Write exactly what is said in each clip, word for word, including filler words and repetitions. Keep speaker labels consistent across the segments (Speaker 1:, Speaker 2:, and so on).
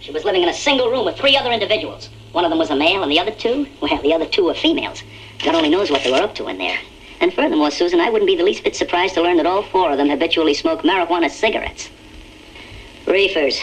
Speaker 1: She was living in a single room with three other individuals. One of them was a male, and the other two, well, the other two were females. God only knows what they were up to in there. And furthermore, Susan, I wouldn't be the least bit surprised to learn that all four of them habitually smoke marijuana cigarettes. Reefers.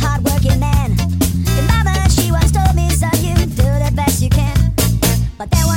Speaker 2: But there was